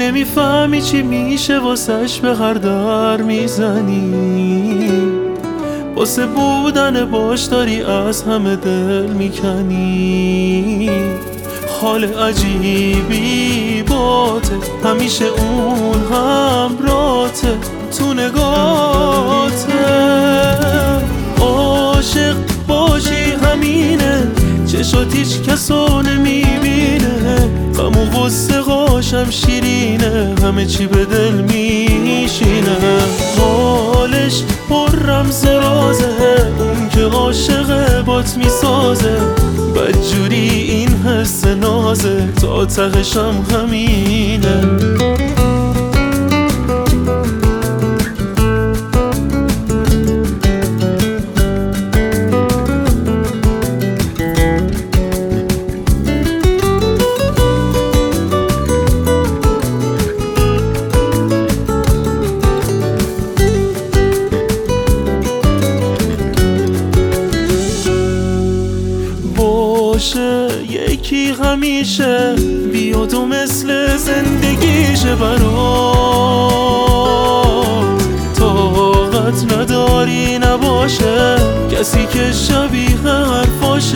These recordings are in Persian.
نمیفهمی چی میشه واسش به هر در میزنی، واسه بودن باش داری از همه دل میکنی. حال عجیبی باته، همیشه اون همراته تو نگاته. عاشق باشی همینه، چشات هیچ کسو نمیبینه، غم و غصه هاشم شیرینه، همه چی به دل میشینه. حالش پر رمز و رازه، اون که عاشق بات میسازه، بدجوری این حس نازه، تا تهشم همینه. یکی همیشه بیاد و مثل زندگیشه برات، طاقت نداری نباشه کسی که شبیه حرفاشه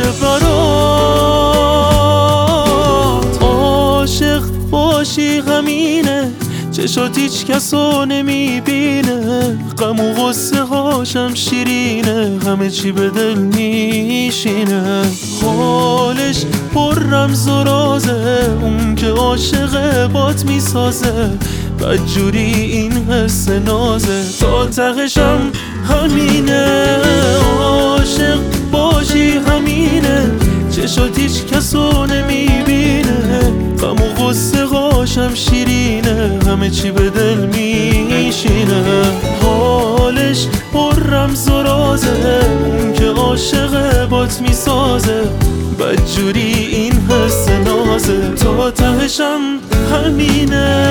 برات. عاشق باشی همینه، چشات هیچ کسو نمیبینه، غم و غصه هاشم شیرینه، همه چی به دل میشینه. حالش پر رمز و رازه، اون که عاشق بات میسازه، بدجوری این حس نازه، تا تهشم همینه. عاشق باشی همینه، چشات هیچ کسو نمیبینه، غم و غصه هاشم شیرینه، همه چی به دل میشینه. حالش پر رمز و رازه، اون که عاشق بات میسازه، بدجوری این حس نازه، تا تهشم همینه.